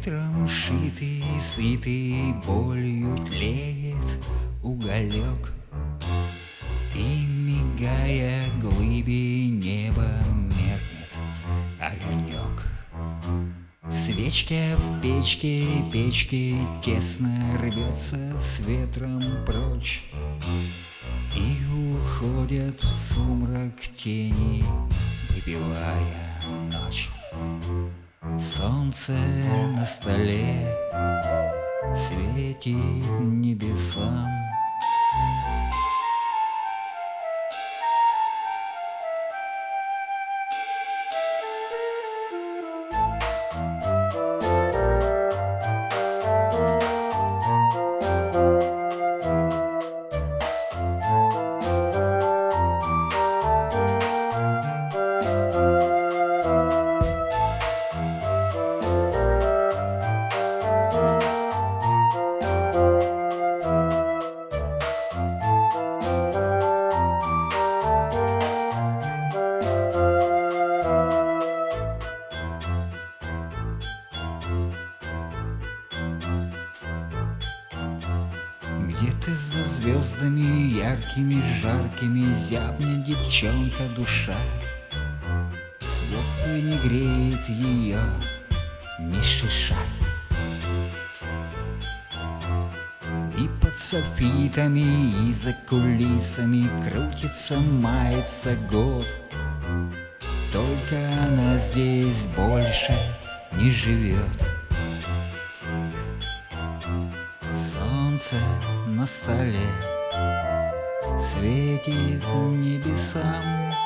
Утром шитый, сытый, болью тлеет уголек, и, мигая глыбе неба, меркнет огонек. Свечка в печке, печки тесно рвется с ветром прочь, и уходят в сумрак тени, выпивая ночь. Солнце на столе светит небесам. Где-то за звездами яркими, жаркими зябнет девчонка душа. Свет не греет ее ни шиша. И под софитами, и за кулисами крутится, мается год. Только она здесь больше не живет. Солнце на столе светит небесам.